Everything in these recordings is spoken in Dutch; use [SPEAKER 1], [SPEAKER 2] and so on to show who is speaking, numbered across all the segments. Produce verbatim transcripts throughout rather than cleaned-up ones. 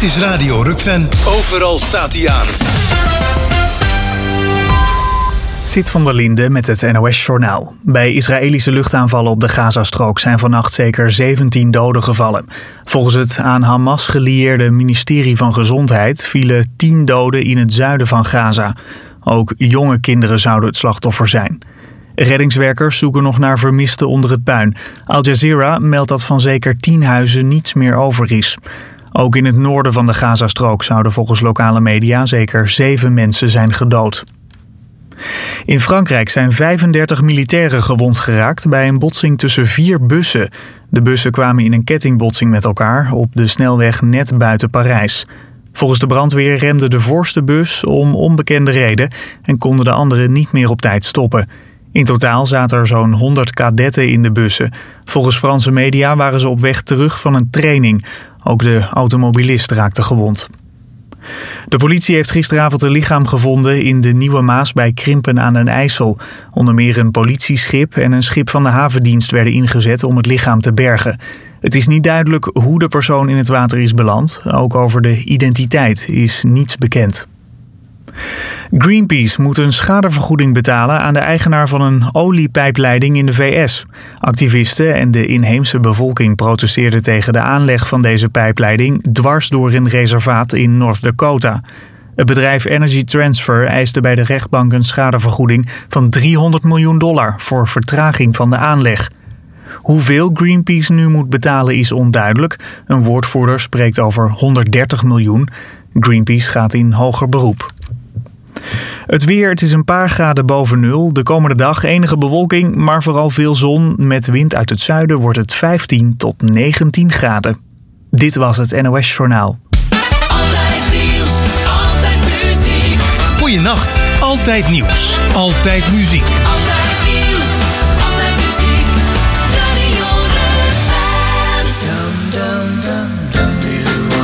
[SPEAKER 1] is Radio Rukven. Overal staat hij aan.
[SPEAKER 2] Sid van der Linde met het N O S-journaal. Bij Israëlische luchtaanvallen op de Gazastrook zijn vannacht zeker zeventien doden gevallen. Volgens het aan Hamas gelieerde ministerie van Gezondheid vielen tien doden in het zuiden van Gaza. Ook jonge kinderen zouden het slachtoffer zijn. Reddingswerkers zoeken nog naar vermisten onder het puin. Al Jazeera meldt dat van zeker tien huizen niets meer over is. Ook in het noorden van de Gazastrook zouden volgens lokale media zeker zeven mensen zijn gedood. In Frankrijk zijn vijfendertig militairen gewond geraakt bij een botsing tussen vier bussen. De bussen kwamen in een kettingbotsing met elkaar op de snelweg net buiten Parijs. Volgens de brandweer remde de voorste bus om onbekende reden en konden de anderen niet meer op tijd stoppen. In totaal zaten er zo'n honderd kadetten in de bussen. Volgens Franse media waren ze op weg terug van een training. Ook de automobilist raakte gewond. De politie heeft gisteravond een lichaam gevonden in de Nieuwe Maas bij Krimpen aan den IJssel. Onder meer een politieschip en een schip van de havendienst werden ingezet om het lichaam te bergen. Het is niet duidelijk hoe de persoon in het water is beland. Ook over de identiteit is niets bekend. Greenpeace moet een schadevergoeding betalen aan de eigenaar van een oliepijpleiding in de V S. Activisten en de inheemse bevolking protesteerden tegen de aanleg van deze pijpleiding dwars door een reservaat in North Dakota. Het bedrijf Energy Transfer eiste bij de rechtbank een schadevergoeding van driehonderd miljoen dollar voor vertraging van de aanleg. Hoeveel Greenpeace nu moet betalen is onduidelijk. Een woordvoerder spreekt over honderddertig miljoen. Greenpeace gaat in hoger beroep. Het weer, het is een paar graden boven nul. De komende dag enige bewolking, maar vooral veel zon. Met wind uit het zuiden wordt het vijftien tot negentien graden. Dit was het N O S-journaal.
[SPEAKER 3] Altijd nieuws, altijd muziek.
[SPEAKER 1] Goeienacht, altijd nieuws, altijd muziek.
[SPEAKER 3] Altijd nieuws, altijd muziek. Radio Rukven. Dum dum dum dum dum.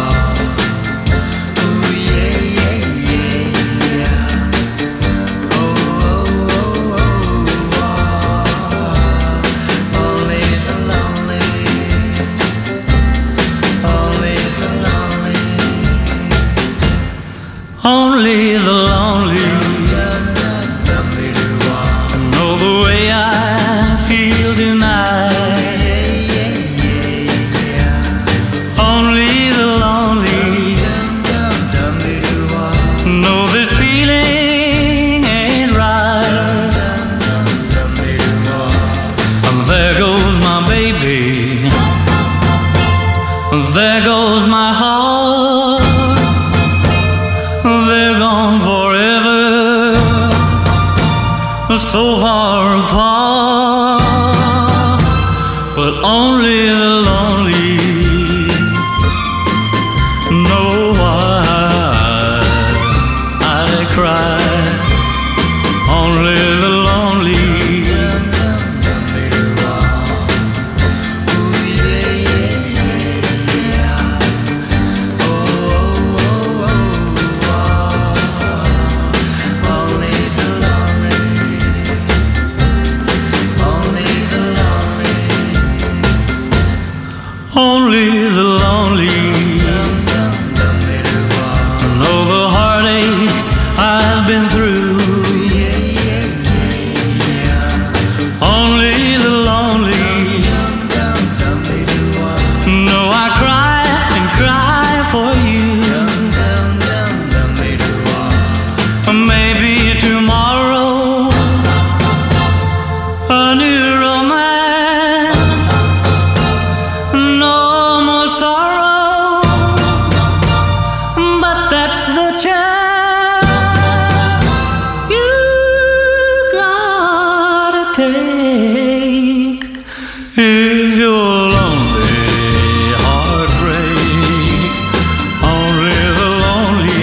[SPEAKER 3] Oh yeah yeah yeah. Oh oh oh oh. Only the lonely, only the lonely, only the lonely. Know the way I feel tonight. Only the lonely know this feeling ain't right. And there goes my baby, there goes my heart. They're gone forever, so far apart. But only the lonely know why I cry. Only the lonely. Only the lonely know the heartaches I've been through. Only the lonely know I cry and cry for you. Maybe tomorrow a new romance. No more sorrow, but that's the chance you gotta take if you're lonely. Heartbreak, only the lonely.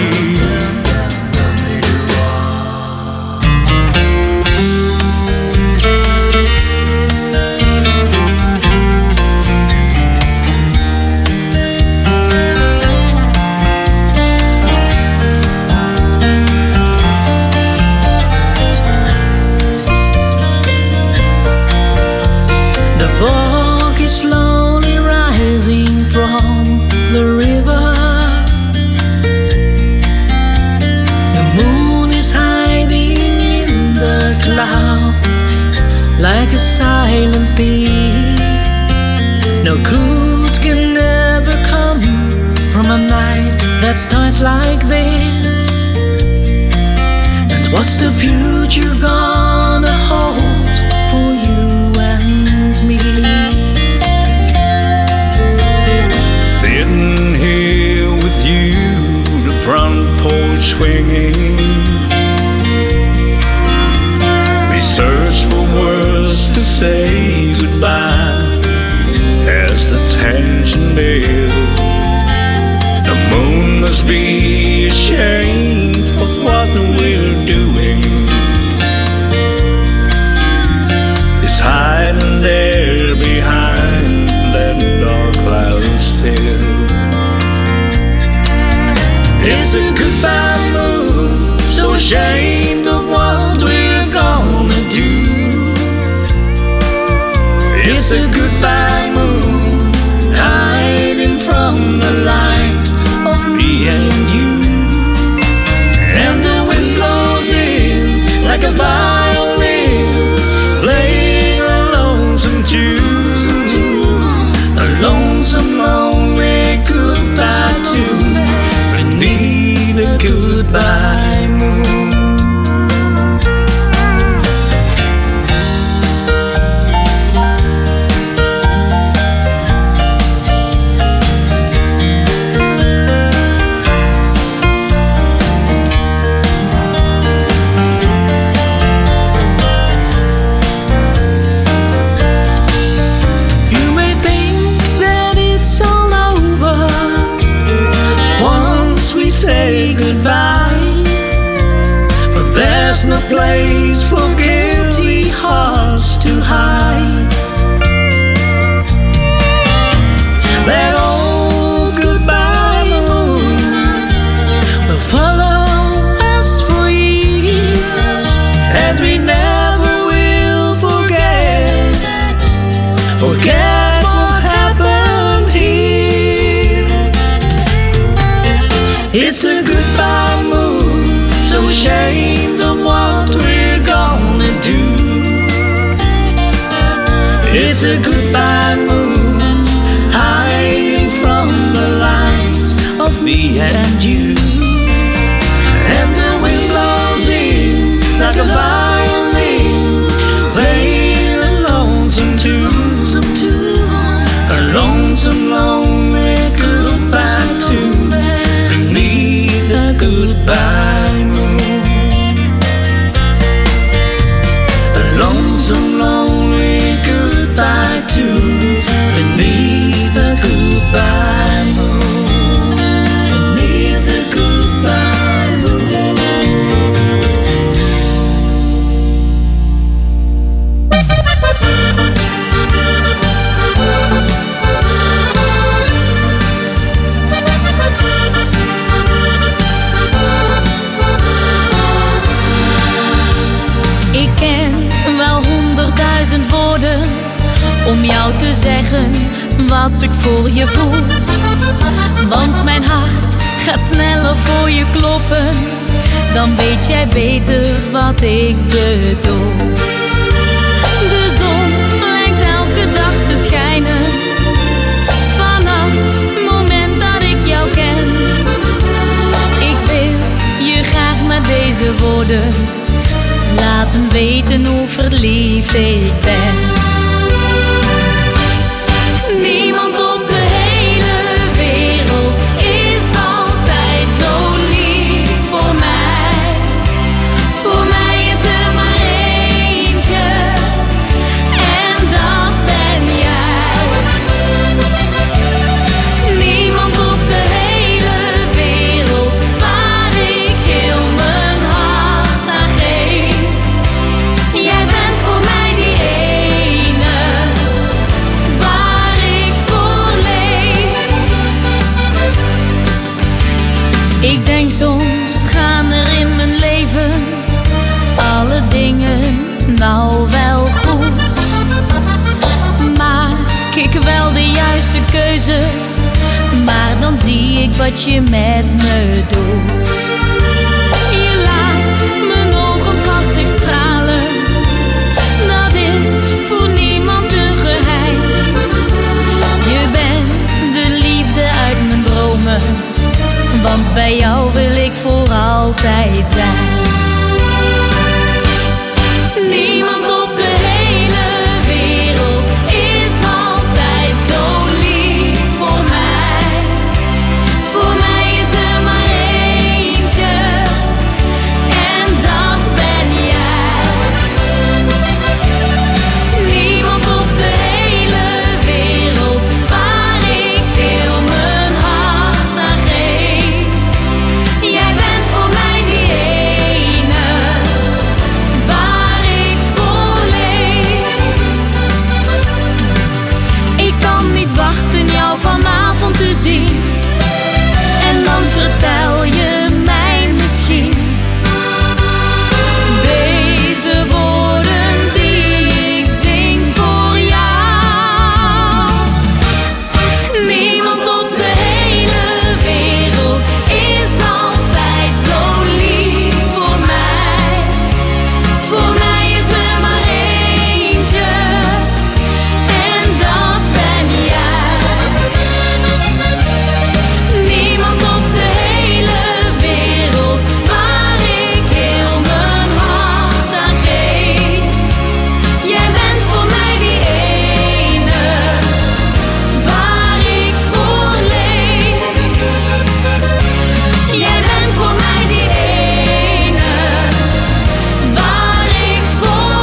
[SPEAKER 4] times like this? And what's the future gonna hold for you and me?
[SPEAKER 5] Sitting here with you, the front porch swinging, we search for words to say goodbye as the tension builds. The moon must be ashamed of what we're doing. It's hiding there behind that dark cloud still. It's a goodbye moon, so ashamed of what we're gonna do. It's a goodbye moon, hiding from the likes of me and you. And the wind blows in like a violin, playing a lonesome tune, a lonesome, lonely goodbye tune. We need a goodbye moon. Say goodbye, but there's no place for guilty hearts to hide. That old goodbye moon will follow us for years, and we never will forget, forget what happened here. It's a goodbye moon, so ashamed of what we're gonna do. It's a goodbye moon, hiding from the lights of me and you. And the wind blows in like a violin, playing a lonesome tune, a lonesome, lonely goodbye tune. A goodbye moon, a lonesome, lonely goodbye tune. Beneath the goodbye moon, beneath the goodbye moon.
[SPEAKER 6] Ik ken wel honderdduizend woorden om jou te zeggen wat ik voor je voel. Want mijn hart gaat sneller voor je kloppen, dan weet jij beter wat ik bedoel. De zon lijkt elke dag te schijnen, vanaf het moment dat ik jou ken. Ik wil je graag met deze woorden laten weten hoe verliefd ik ben. Niemand op de hele wereld is altijd zo lief voor mij. Voor mij is er maar eentje, en dat ben jij. Niemand op de hele wereld waar ik heel mijn hart aan geef. Jij bent voor mij die ene waar ik voor leef. Ik denk soms gaan er in mijn leven alle dingen nou wel goed. Maak ik wel de juiste keuze, maar dan zie ik wat je met me doet. Je laat mijn ogen prachtig stralen, dat is voor niemand een geheim. Je bent de liefde uit mijn dromen, want bij jou altijd zijn. Niemand op de hele wereld is altijd zo lief voor mij. Voor mij is er maar eentje en dat ben jij. Niemand op de hele wereld waar ik heel mijn hart aan geef. Jij bent voor mij die ene waar ik voor leef. Ik kan niet wachten jou vanavond te zien. En dan vertel je mij misschien deze woorden die ik zing voor jou. Niemand op de hele wereld is altijd zo lief voor mij. Voor mij is er maar eentje en dat ben jij. Niemand op de hele wereld waar ik heel mijn hart aan geef. Jij bent voor mij die ene waar ik voor leef. Jij bent voor mij die ene waar ik voor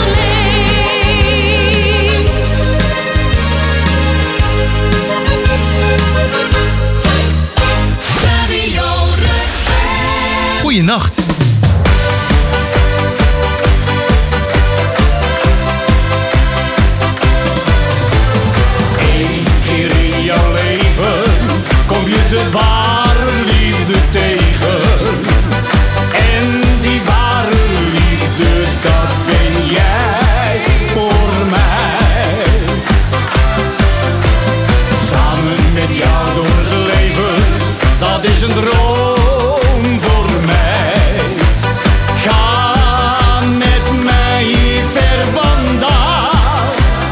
[SPEAKER 6] leef. Radio Rutger.
[SPEAKER 1] Goeienacht.
[SPEAKER 5] Eén keer in jouw leven kom je de ware liefde tegen. En die ware liefde, dat ben jij voor mij. Samen met jou door het leven, dat is een droom voor mij. Ga met mij hier ver vandaan.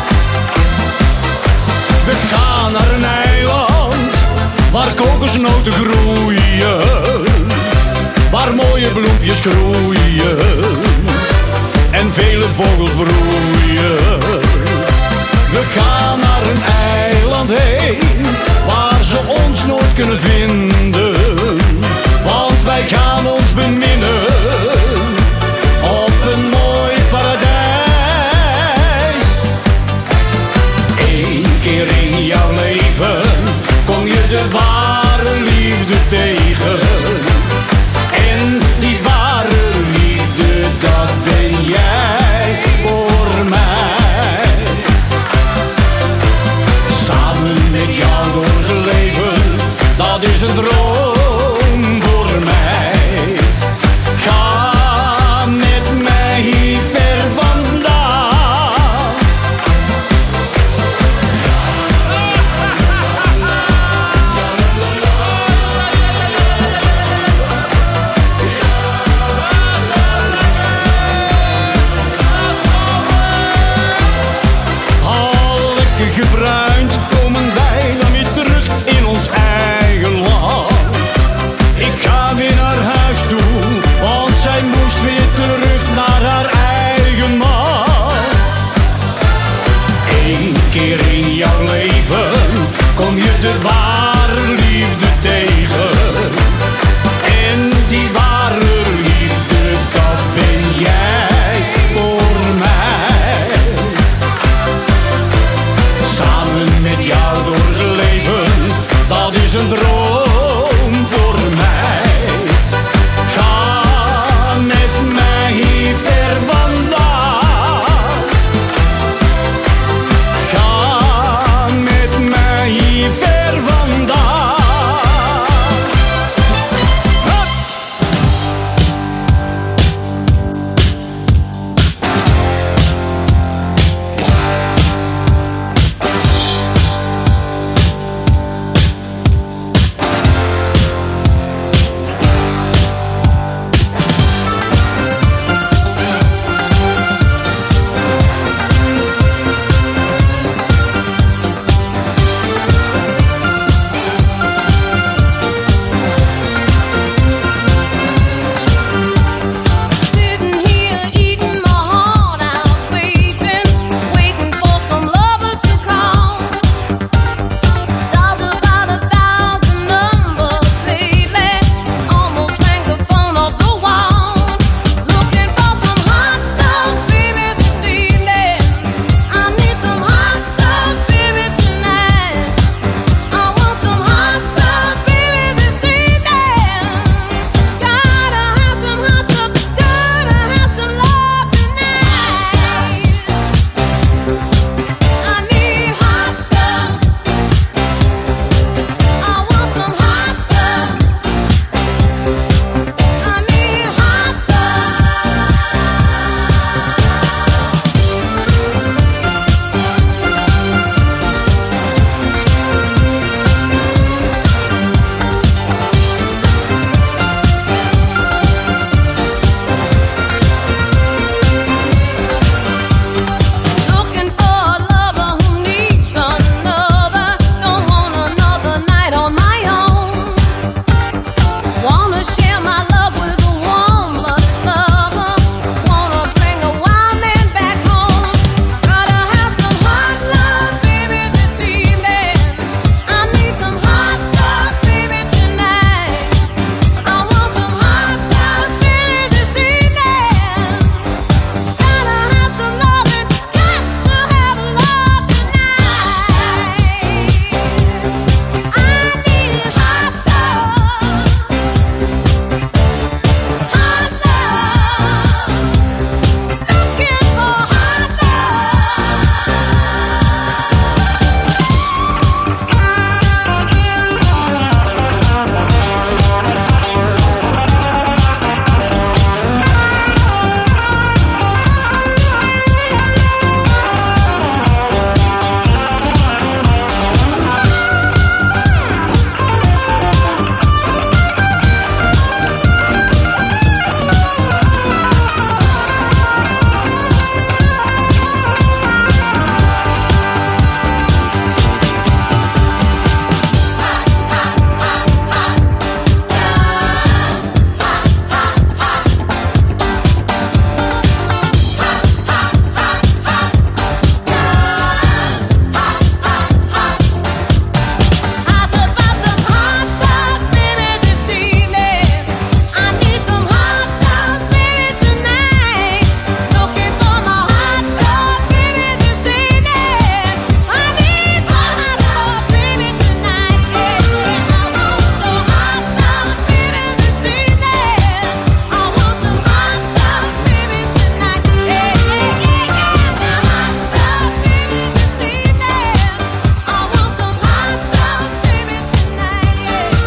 [SPEAKER 5] We gaan naar een eiland waar kokosnoten groeien, waar mooie bloempjes groeien en vele vogels broeien. We gaan naar een eiland heen waar ze ons nooit kunnen vinden, want wij gaan ons beminnen op een mooi paradijs. Eén keer in jouw leven kom je de ware liefde tegen. En die ware liefde, dat ben jij voor mij. Samen met jou door het leven, dat is een droom voor mij. Ga met mij hier ver vandaan. Al lekker gebruind komen wij dan weer terug in ons eigen land. Ik ga weer naar huis toe, want zij moest weer terug naar haar eigen man. Eén keer in jouw leven kom je de ware liefde tegen. En die ware liefde, dat ben jij voor mij. Samen met jou door het leven, dat is een droom voor mij. Ga met mij hier ver vandaan. Ga met mij hier ver vandaan. Hup!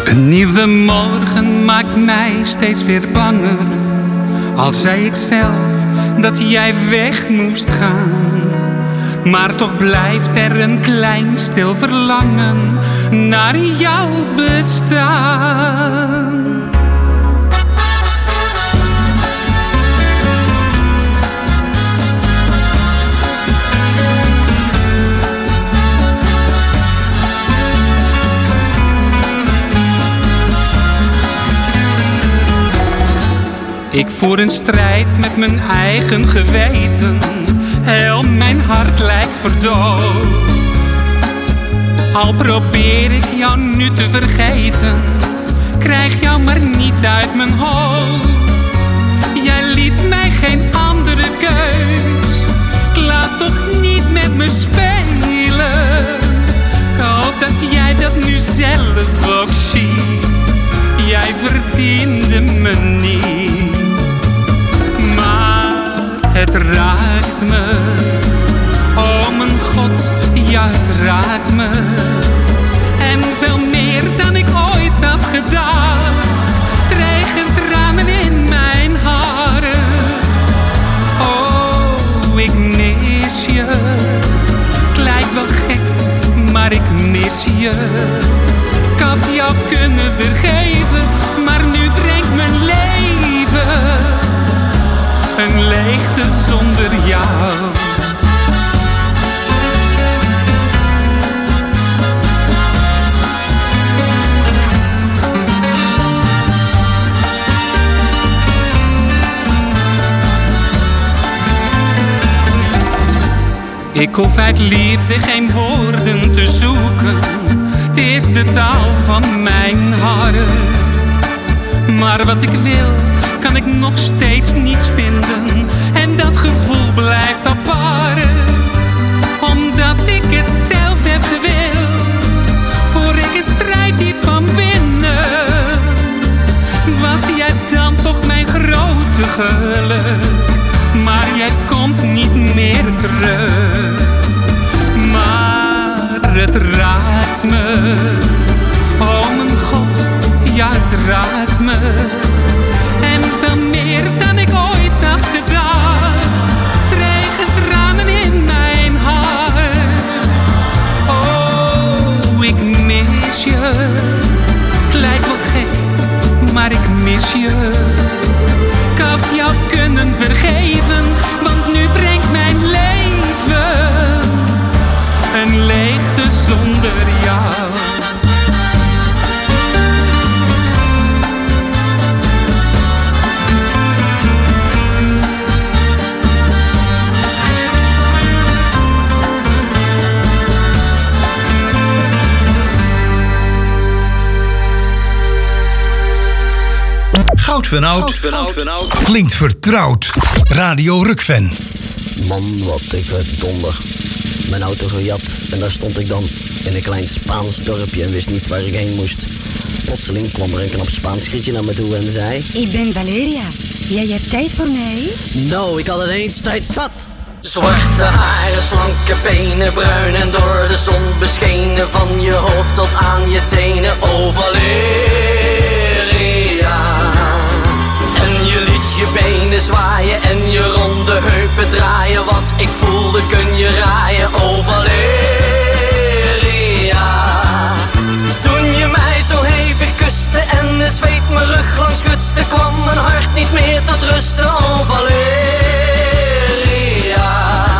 [SPEAKER 7] Een nieuwe morgen maakt mij steeds weer banger. Al zei ik zelf dat jij weg moest gaan, maar toch blijft er een klein stil verlangen naar jouw bestaan. Ik voer een strijd met mijn eigen geweten. Heel mijn hart lijkt verdoofd. Al probeer ik jou nu te vergeten, krijg jou maar niet uit mijn hoofd. Jij liet mij geen andere keus. Ik laat toch niet met me spelen. Ik hoop dat jij dat nu zelf ook ziet. Jij verdiende me niet. Maar het raakt me, oh mijn God, ja het raakt me. En veel meer dan ik ooit had gedacht, dreigen tranen in mijn hart. Oh, ik mis je, het lijkt wel gek, maar ik mis je. Ik had jou kunnen vergeven, maar nu brengt mijn leven een leegte zonder jou. Ik hoef uit liefde geen woorden te zoeken. Het is de taal van mijn hart. Maar wat ik wil, kan ik nog steeds niet vinden. En dat gevoel blijft apart. Omdat ik het zelf heb gewild. Voor ik het strijd diep van binnen. Was jij dan toch mijn grote geluk. Maar jij komt niet meer terug. Maar het raakt me, oh mijn God, ja het raakt me. En veel meer dan ik ooit had gedacht, dreigen tranen in mijn hart. Oh, ik mis je, het lijkt wel gek, maar ik mis je. Ik had jou kunnen vergeven, want nu brengt mijn leven een leegte zonder jou.
[SPEAKER 1] Goud van Oud,
[SPEAKER 8] Goud van Oud, van Oud.
[SPEAKER 1] Klinkt vertrouwd. Radio Rukven.
[SPEAKER 8] Man, wat ik verdonder. Mijn auto gejat en daar stond ik dan in een klein Spaans dorpje en wist niet waar ik heen moest. Plotseling kwam er een knap Spaans grietje naar me toe en zei:
[SPEAKER 9] Ik ben Valeria. Jij hebt tijd voor mij?
[SPEAKER 8] Nou, ik had ineens tijd zat. Zwarte haren, slanke benen, bruin en door de zon beschenen. Van je hoofd tot aan je tenen, oh Valeria. En je liet je benen zwaaien en je ronde heupen draaien. Wat ik voelde kun je raaien, oh Valeria. Toen je mij zo hevig kuste en het zweet mijn rug langs gutste, kwam mijn hart niet meer tot rusten, oh Valeria.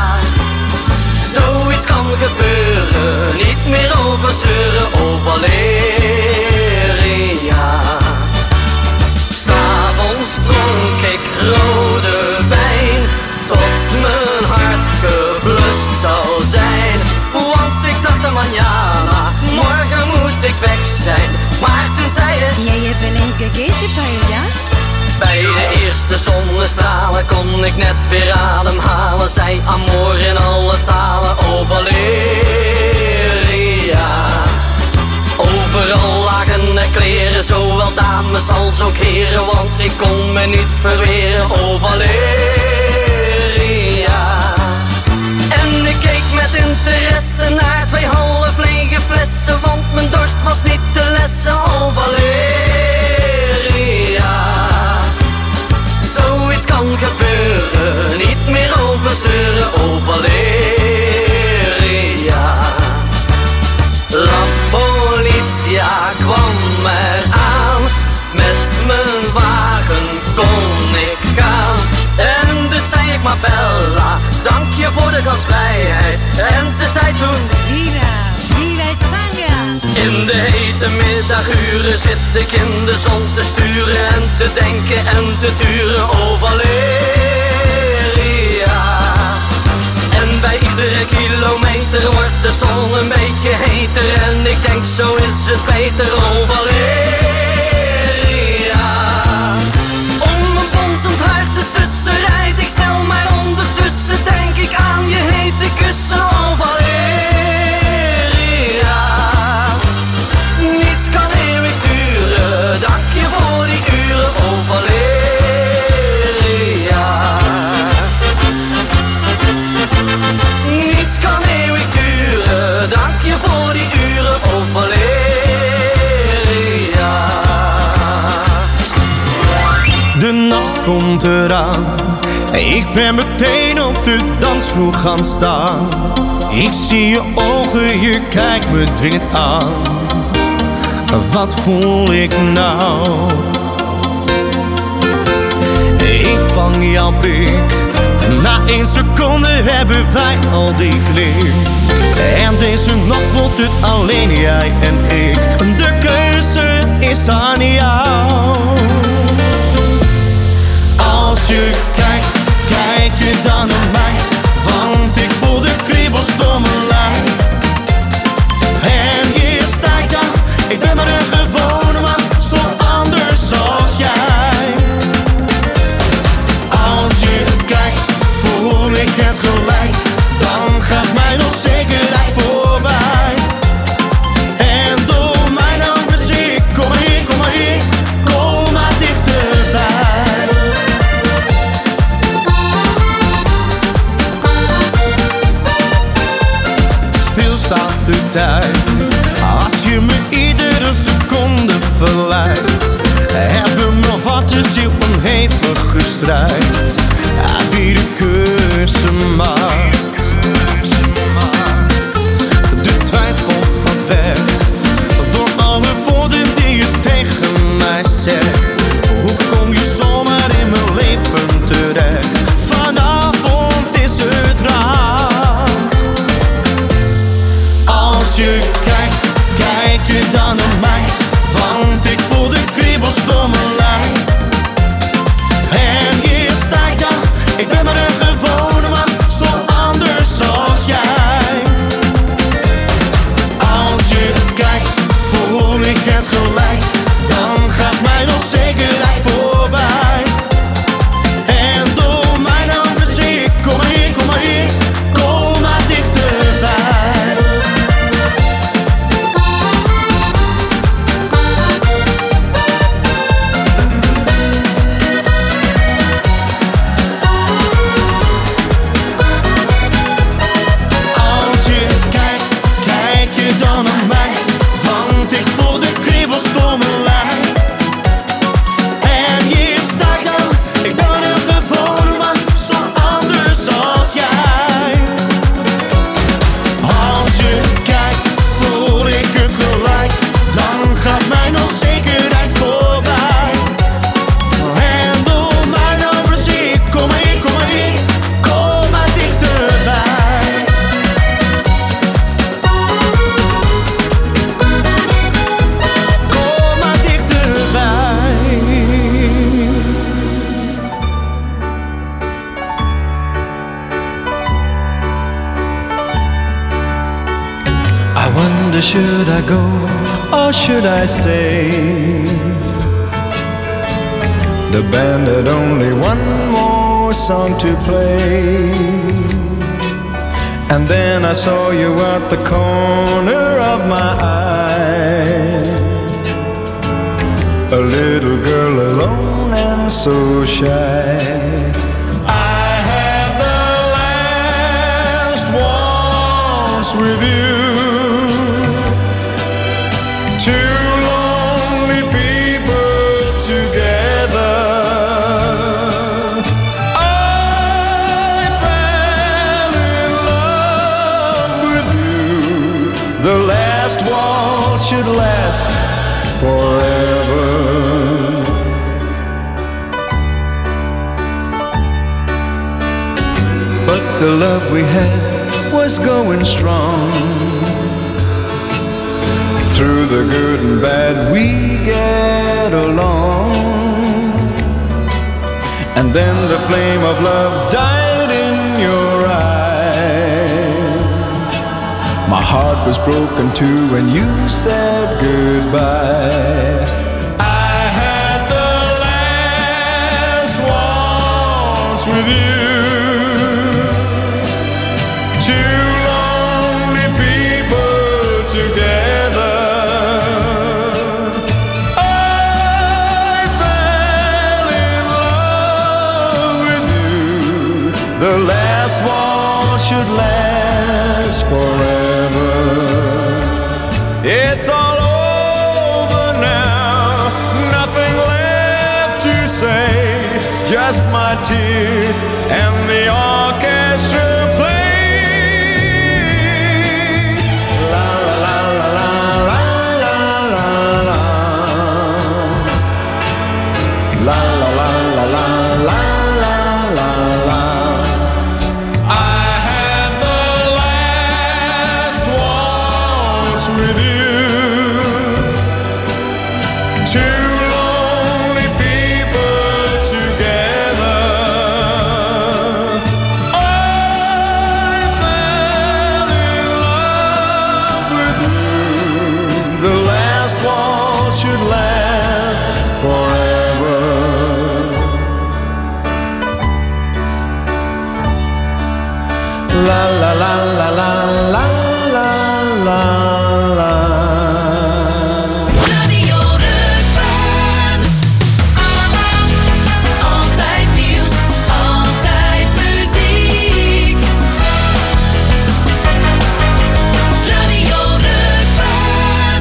[SPEAKER 8] Zoiets kan gebeuren, niet meer over zeuren, oh Valeria. S'avonds dronk ik rode wijn, tot mijn hart geblust zou zijn. Want ik dacht aan manjana, morgen moet ik weg zijn. Maar toen zei je:
[SPEAKER 9] Jij hebt ineens gegeten, paella?
[SPEAKER 8] Bij de eerste zonnestralen kon ik net weer ademhalen. Zei amor in alle talen, oh Valeria. Overal lagen er kleren, zowel dames als ook heren. Want ik kon me niet verweren, oh Valeria. En ik keek met interesse naar twee half lege flessen, want mijn dorst was niet te lessen, oh Valeria. ze zei toen:
[SPEAKER 9] Viva, viva España.
[SPEAKER 8] in de hete middaguren zit ik in de zon te sturen en te denken en te turen, oh Valeria. En bij iedere kilometer wordt de zon een beetje heter en ik denk zo is het beter, oh Valeria. Om een bonzend hart te sussen rijd ik snel, maar ondertussen denk ik aan je hete kussen, oh Valeria. Niets kan eeuwig duren, dank je voor die uren, oh Valeria. Niets kan eeuwig duren, dank je voor die uren, oh Valeria.
[SPEAKER 5] De nacht komt eraan, ik ben meteen op de dansvloer gaan staan. Ik zie je ogen, je kijkt me dwingend aan. Wat voel ik nou? Ik vang jouw blik, na één seconde hebben wij al die klik. En deze nacht wordt het alleen jij en ik. De keuze is aan jou. Als je kijkt, kijk je dan naar mij, want ik voel de kriebels door mijn lijf. En hier sta ik dan, ik ben maar een gewone man, zo anders als jij. Als je kijkt, voel ik het gelijk, dan gaat mijn onzekerheid voorbij. En door mijn handen zie ik, kom maar hier, kom maar hier, kom maar dichterbij. Staat de tijd, als je me iedere seconde verleidt. Hebben mijn hart en ziel een hevige strijd, aan wie de keuze maakt. De twijfel valt weg, door alle woorden die je tegen mij zegt. Hoe kom je zomaar in mijn leven terecht? Vanavond is het raar. Als je kijkt, kijk je dan naar mij, want ik voel de kriebels door mijn lijf. En hier sta ik dan, ik ben maar een gewone man, zo anders als jij. Als je kijkt, voel ik het gelijk, dan gaat mijn onzekerheid voorbij. En door mijn handen zie ik, kom maar hier, kom maar hier, kom maar dichterbij.
[SPEAKER 10] Should I go or should I stay? The band had only one more song to play, and then I saw you at the corner of my eye. A little girl alone and so shy. I had the last waltz with you. Should last forever. But the love we had was going going strong. Through the good and bad we get along. And then the flame of love died in your eyes. My heart was broken too when you said goodbye. I had the last waltz with you. Two lonely people together. I fell in love with you. The last waltz should last forever. It's all over now, nothing left to say, just my tears and the orchestra play. La la la la la la la la. La la la la la la la la la. I had the last waltz with you. Two lonely people together. I fell in love with you. The last waltz should last forever. La la la la la la la la la.
[SPEAKER 4] Radio Rukven. Altijd nieuws, altijd muziek. Radio Rukven.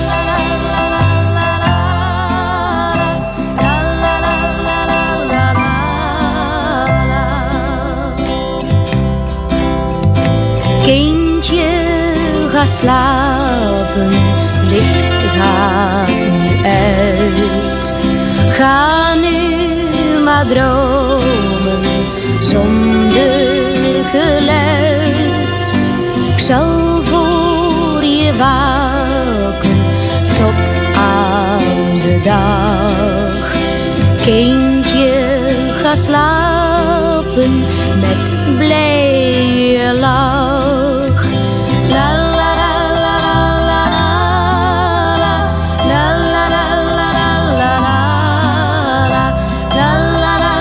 [SPEAKER 6] Kindje, ga slapen, licht gaat nu uit. Ga nu maar dromen, zonder geluid. Ik zal voor je waken, tot aan de dag. Kindje, ga slapen, met blije lach. La la la la la la la la la la la la la la la la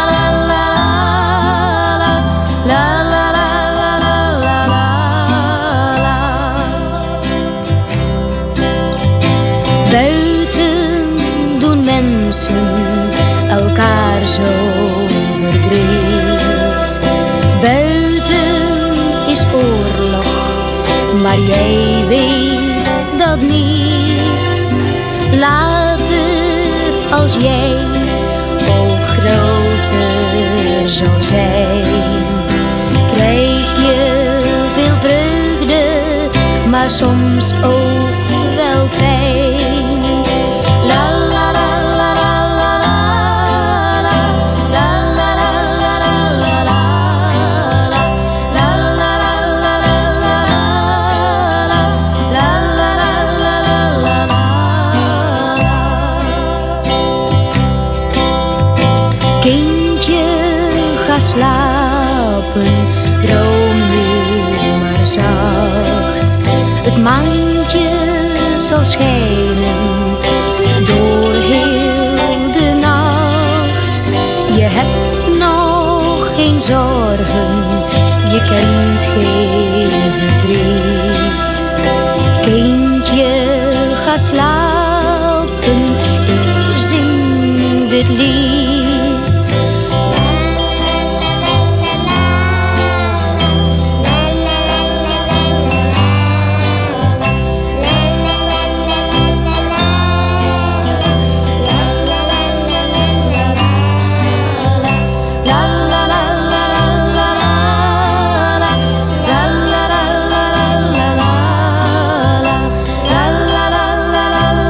[SPEAKER 6] la la. Buiten doen mensen elkaar zo verdriet. Buiten is oorlog, maar jij weet dat niet. Later als jij ook groter zal zijn, krijg je veel vreugde, maar soms ook wel pijn. La la la la la la la la la la la la la. Kindje, ga slapen, droom nu maar zacht. Het maantje zal schijnen door heel de nacht. Je hebt nog geen zorgen, je kent geen verdriet. Kindje, ga slapen, ik zing dit lied. La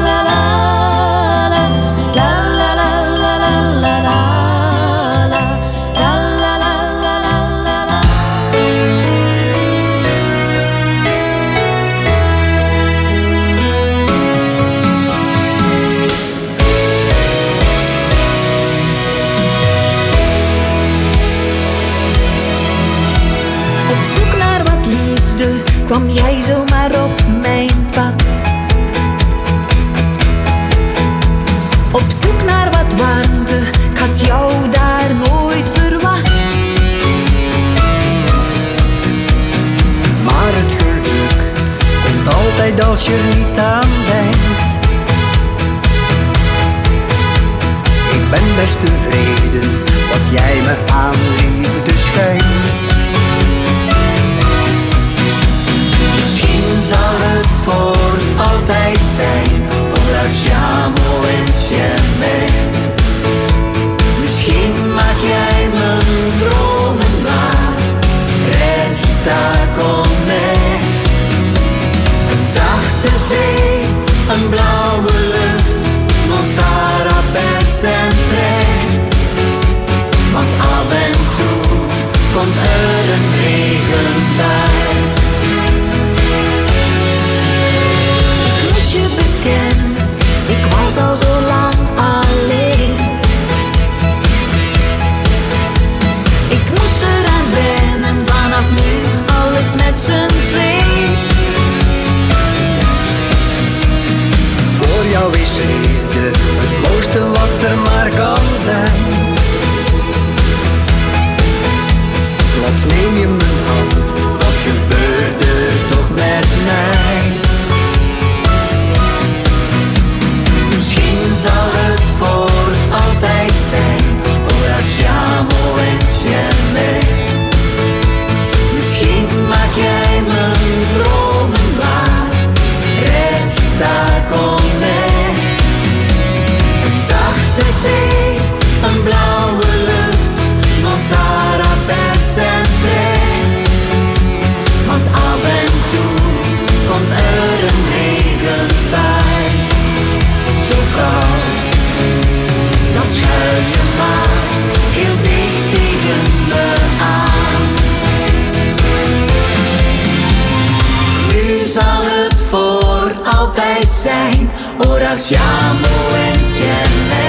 [SPEAKER 6] kwam jij zomaar op mijn pad. Op zoek naar wat warmte, ik had jou daar nooit verwacht.
[SPEAKER 11] Maar het geluk komt altijd als je er niet aan denkt. Ik ben best tevreden wat jij me aan liefde schenkt. Misschien zal het voor altijd zijn, ora siamo insieme. Misschien maak jij mijn dromen waar, resta con me. Een zachte zee, een blauwe lucht, non sarà per sempre. Want af en toe komt er een regenbui. Ik moet je bekennen, ik was al zo lang alleen. Ik moet eraan wennen, vanaf nu alles met z'n tweeën. Voor jou is liefde het mooiste wat er maar kan zijn. Plots neem je mijn hand, wat gebeurt er toch met mij? Misschien zal het voor altijd zijn, ora siamo insieme. Misschien maak jij mijn dromen waar, resta con me. Een zachte zee, een blauwe lucht, non sarà per sempre. Want af en toe komt er een regenbui. Zo koud, dan schuil je maar heel dicht tegen me aan. Nu zal het voor altijd zijn, ora siamo insieme.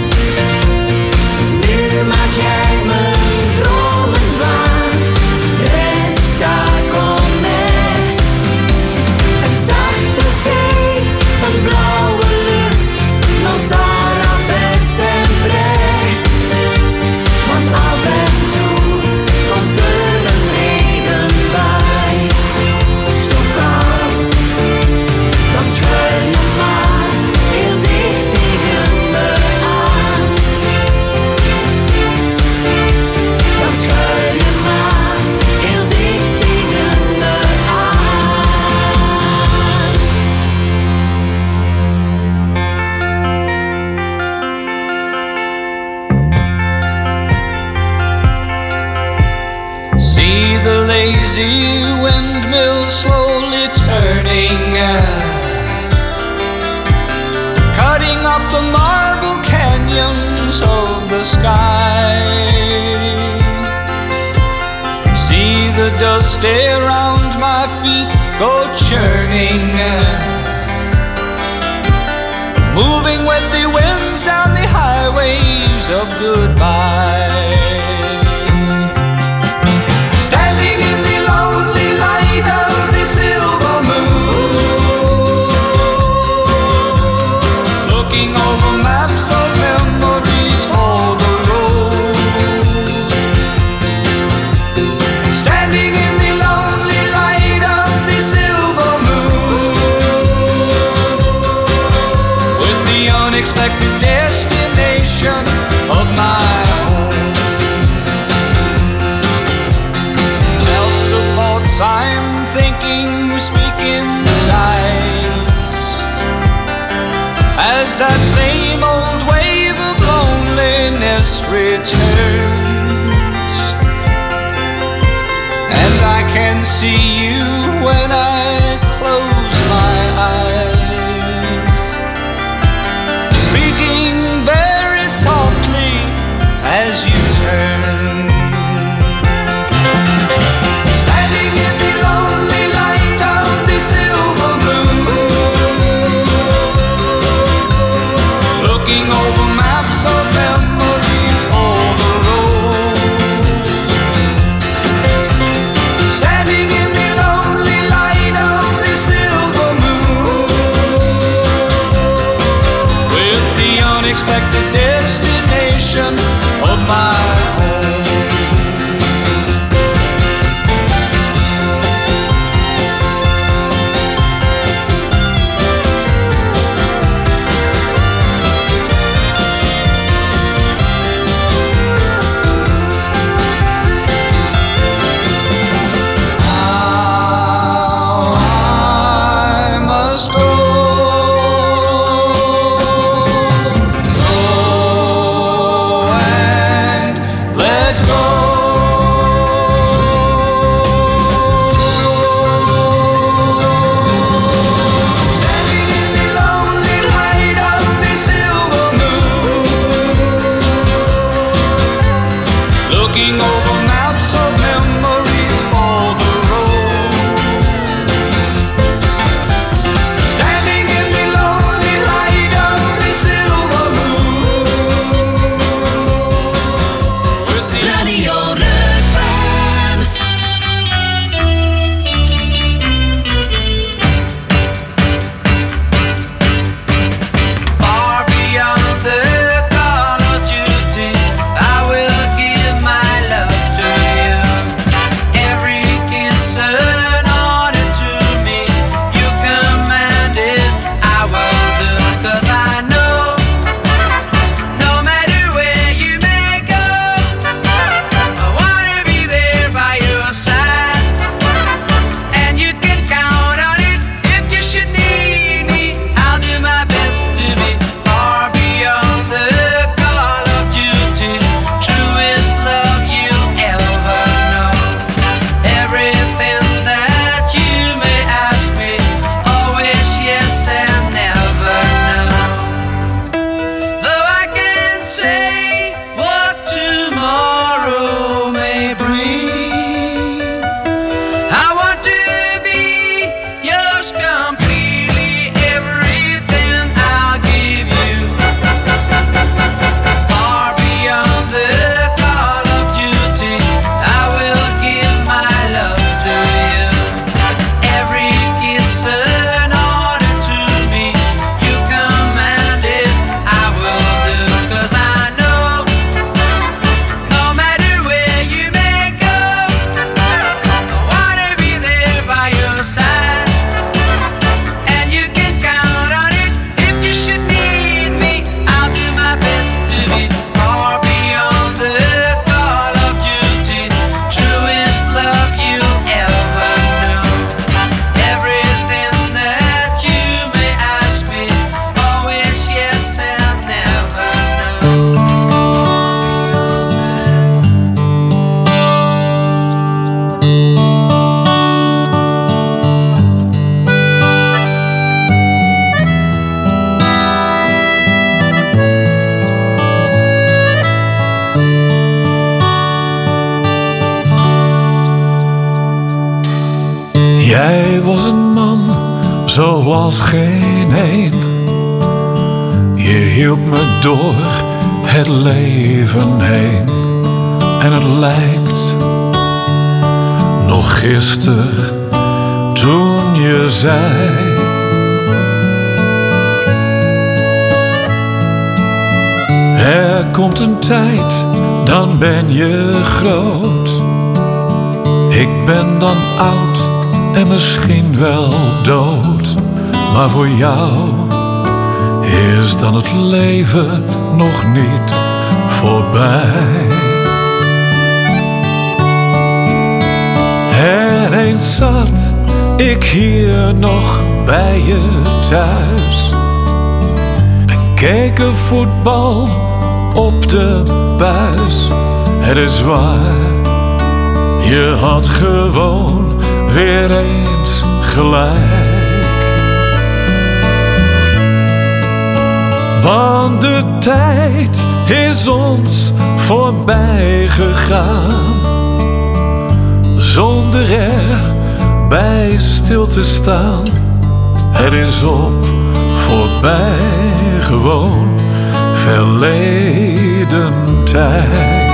[SPEAKER 11] Nu maak jij mijn dromen waar, resta con me. Een zachte zee, een blauwe lucht, non sarà per sempre. Want af en toe komt er een regenbui. Zo koud, dan schuil je maar heel dicht tegen me aan. Dan schuil je maar heel dicht tegen me aan.
[SPEAKER 5] See the lazy windmill slowly turning, cutting up the marble canyons of the sky. See the dust around my feet go churning, moving with the winds down the highways of goodbye. Standing in the lonely light of the silver moon, looking over maps of memories for the road. Standing in the lonely light of the silver moon, with the unexpected destination of my home. Felt the thoughts I'm thinking speak in sighs, as that same old wave of loneliness returns. And I can see you when I close my eyes, speaking very softly as you turn. Standing in the lonely light of the silver moon, looking over maps of memories for the road. Standing in the lonely light
[SPEAKER 12] reflection of my home.
[SPEAKER 13] Jij was een man zoals geen een. Je hielp me door het leven heen. En het lijkt nog gisteren toen je zei: er komt een tijd, dan ben je groot. Ik ben dan oud en misschien wel dood. Maar voor jou is dan het leven nog niet voorbij. En eens zat ik hier nog bij je thuis en keken voetbal op de buis. Het is waar, je had gewoon weer eens gelijk. Want de tijd is ons voorbij gegaan, zonder er bij stil te staan. Het is op, voorbij, gewoon verleden tijd.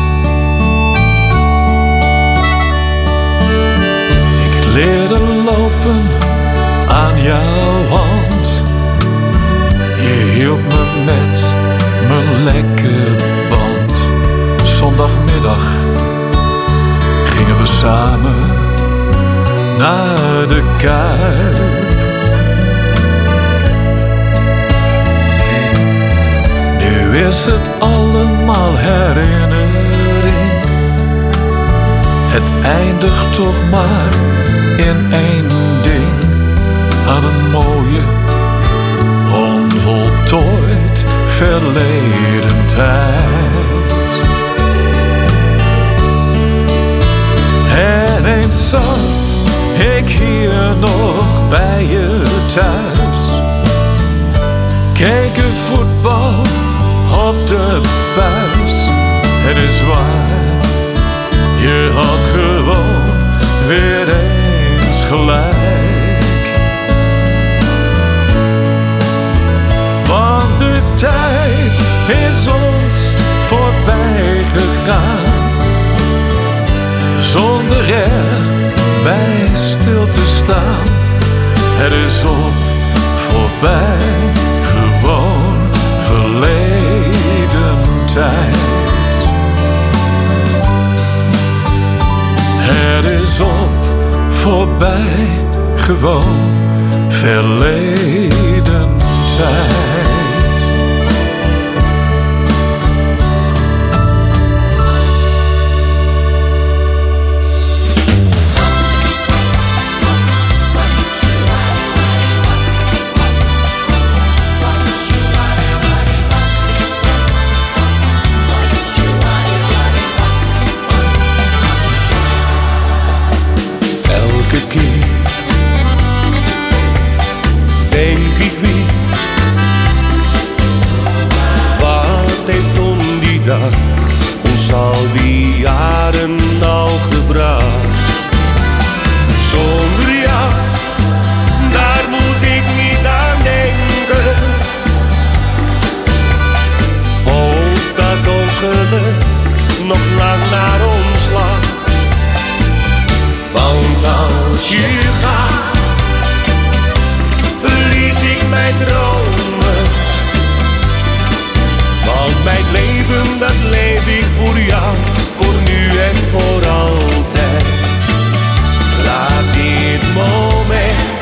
[SPEAKER 13] Ik leerde lopen aan jouw hand. Je hielp me met mijn lekke band. zondagmiddag gingen we samen naar de Kuip. Nu is het allemaal herinnering. Het eindigt toch maar in één ding. Aan een mooie, onvoltooid verleden tijd. En eens zat ik hier nog bij je thuis. Keken voetbal op de buis. Het is waar, je had gewoon weer eens gelijk. Want de tijd is ons voorbij gegaan, zonder er bij stil te staan. Het is op, voorbij, gewoon verleden tijd. Het is op, voorbij, gewoon verleden tijd.
[SPEAKER 14] Denk ik wie, wat heeft om die dag ons al die jaren al gebracht? Zonder jou, daar moet ik niet aan denken. Hoop dat ons geluk nog lang naar ons lacht. Want als je gaat, verlies ik mijn dromen. Want mijn leven, dat leef ik voor jou, voor nu en voor altijd. Laat dit moment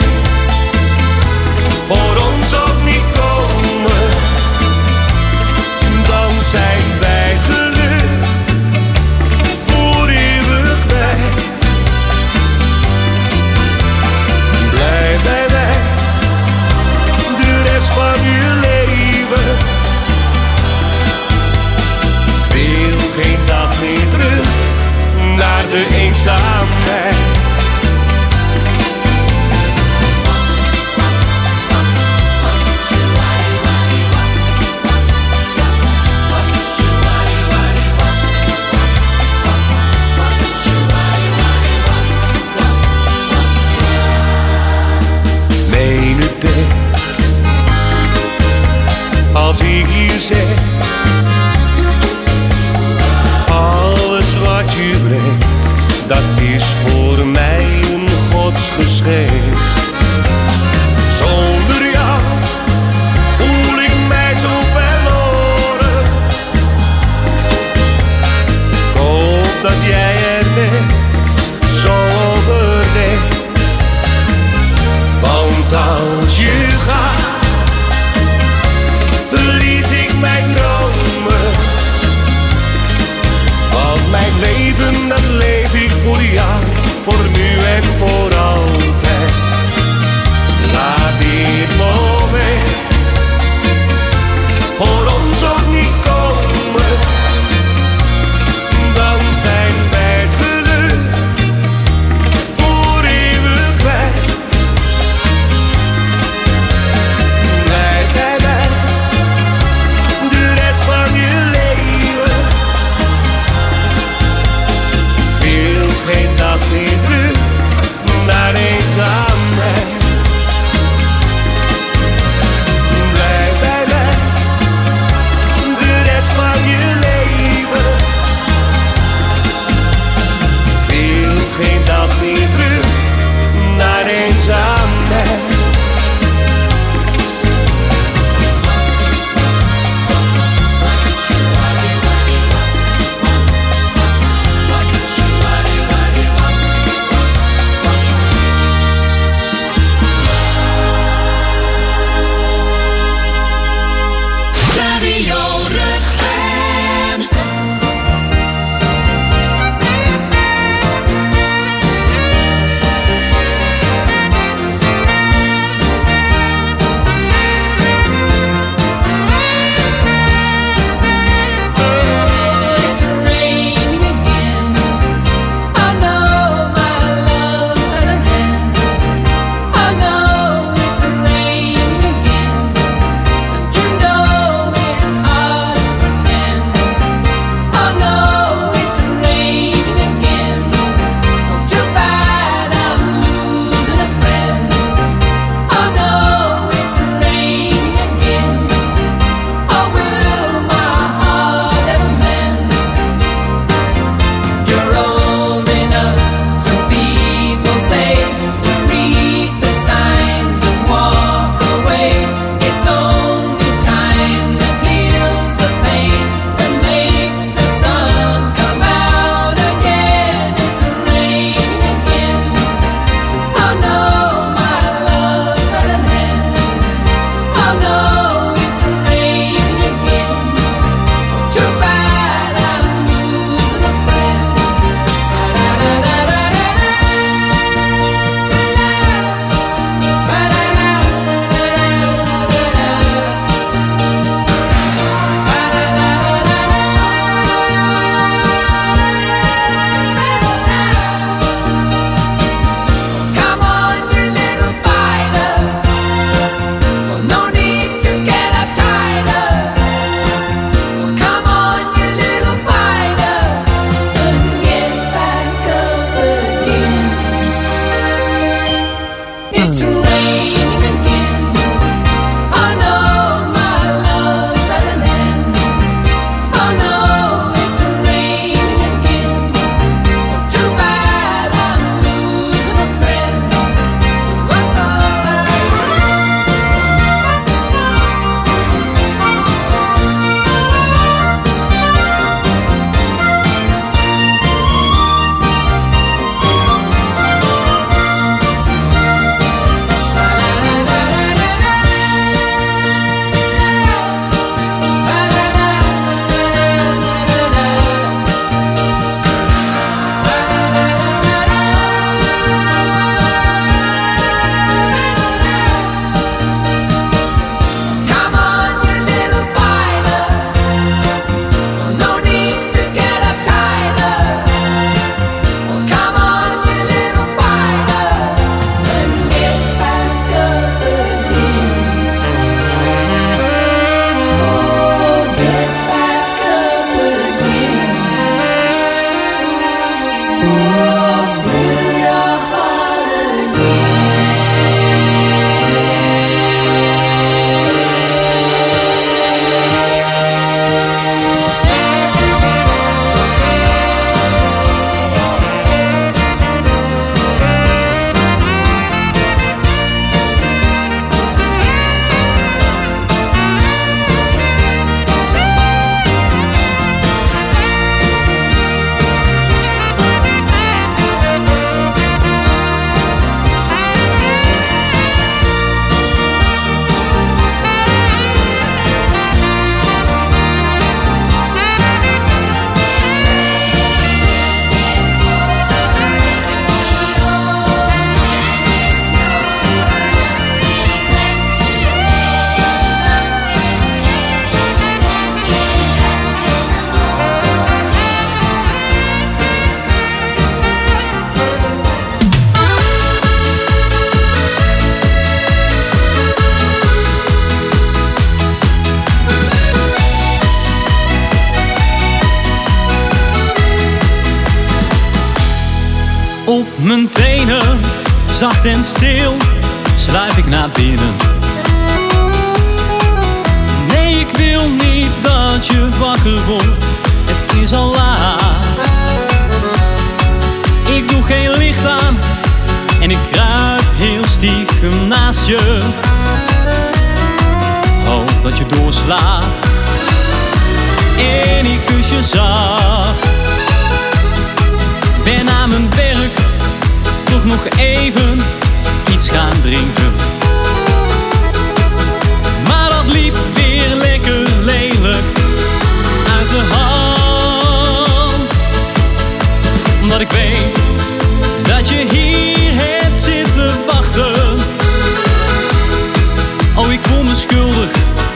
[SPEAKER 14] voor ons ook niet komen. Dan zijn wij geluk voor eeuwig weg. Blijf bij mij de rest van je leven. Ik wil geen dag meer terug naar de eenzaamheid. Als ik hier zeg, alles wat je brengt, dat is voor mij een godsgeschenk. Zonder jou voel ik mij zo verloren. Ik hoop dat jij er bent, zo overdenkt. Want als je gaat, verlies ik mijn droom.
[SPEAKER 3] Mijn tenen, zacht en stil, sluip ik naar binnen. Nee, ik wil niet dat je wakker wordt, het is al laat. Ik doe geen licht aan en ik kruip heel stiekem naast je. Hoop dat je doorslaat en ik kus je zacht. Ben na mijn werk toch nog even iets gaan drinken. Maar dat liep weer lekker lelijk uit de hand. Omdat ik weet dat je hier hebt zitten wachten. Oh, ik voel me schuldig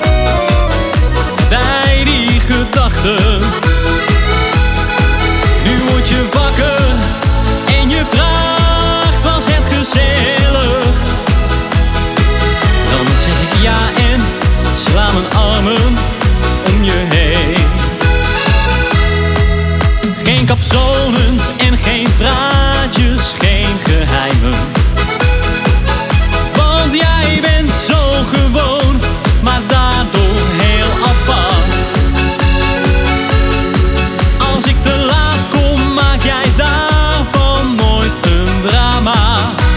[SPEAKER 3] bij die gedachten. Nu word je wakker en je vraagt, was het gezellig? Dan zeg ik ja en sla mijn armen om je heen. Geen capsones en geen praatjes, geen geheimen. Want jij bent zo gewoon, maar daardoor heel apart. Als ik te laat kom, maak jij daarvan nooit een drama.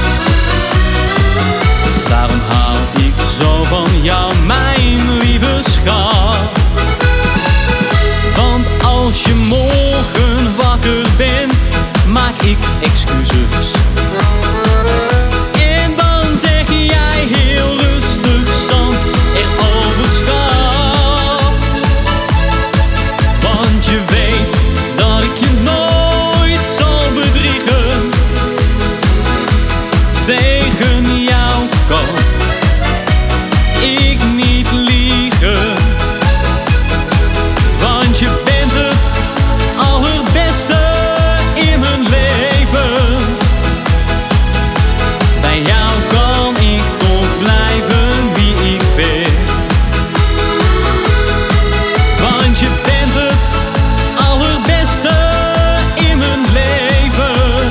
[SPEAKER 3] Daarom hou ik zo van jou, mijn lieve schat. Want als je morgen wakker bent, maak ik excuses. En dan zeg jij heel rustig, zand erover, schat. Want je weet dat ik je nooit zal bedriegen. Tegen jou kan ik niet liegen. Want je bent het allerbeste in mijn leven. Bij jou kan ik toch blijven wie ik ben. Want je bent het allerbeste in mijn leven.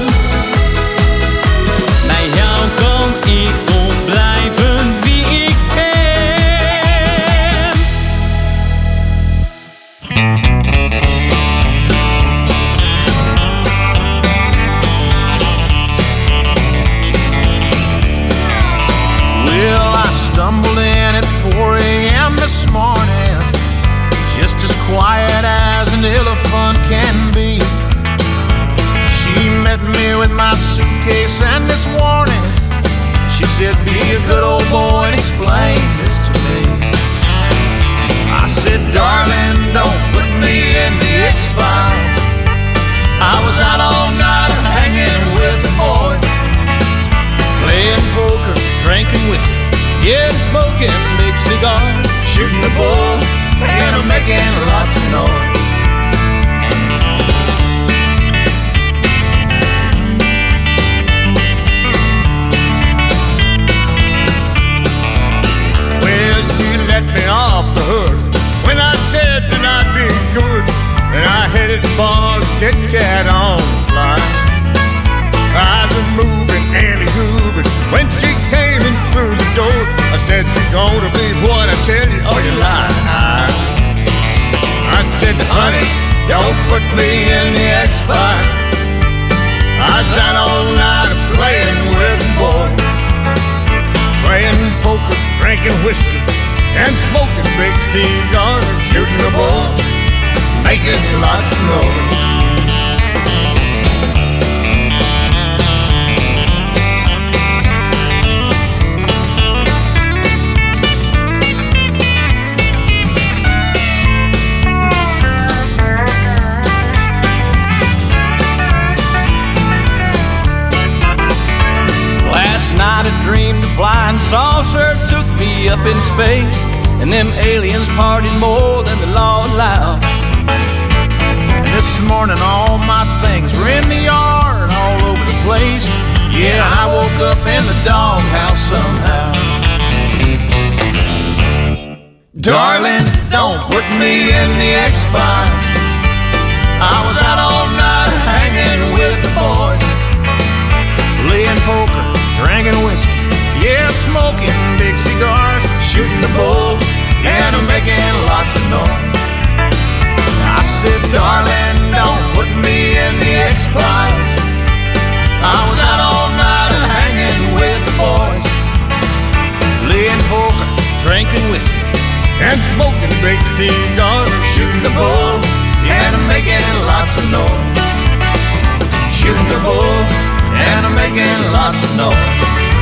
[SPEAKER 3] Bij jou kan ik toch blijven wie ik ben.
[SPEAKER 15] Well, I stumbled in at four a.m. this morning, just as quiet as an elephant can be. She met me with my suitcase and this warning. She said, be a good old boy and explain this to me. I said, darling, don't put me in the X-Files. I was out all night hanging with the boys,
[SPEAKER 5] Playing poker, drinking whiskey, yeah, smoking big cigars,
[SPEAKER 15] shooting the bull and making lots of noise.
[SPEAKER 5] Well, she let me off the hook when I said that I'd be good, and I headed for Kit Kat on the fly. I was moving and grooving when she came in through the door. I said, you gonna believe what I tell you, or you lying? I said, honey, don't put me in the X-Files. I was out all night playing with the boys, playing poker, drinking whiskey, and smoking big cigars, shooting the bull, making lots of noise.
[SPEAKER 12] Night I dreamed a flying saucer took me up in space, and them aliens partied more than the law allowed.
[SPEAKER 15] And this morning all my things were in the yard, all over the place. Yeah, I woke up in the doghouse somehow. Darling, don't put me in the X-Files. I was out all night hanging with the boys, smoking big cigars, shooting the bull, and I'm making lots of noise. I said, darling, don't put me in the X-Files. I was out all night and hanging with the boys, playing poker,
[SPEAKER 12] drinking whiskey,
[SPEAKER 15] and smoking big cigars, shooting the bull, and I'm making lots of noise. Shooting the bull, and I'm making lots of noise.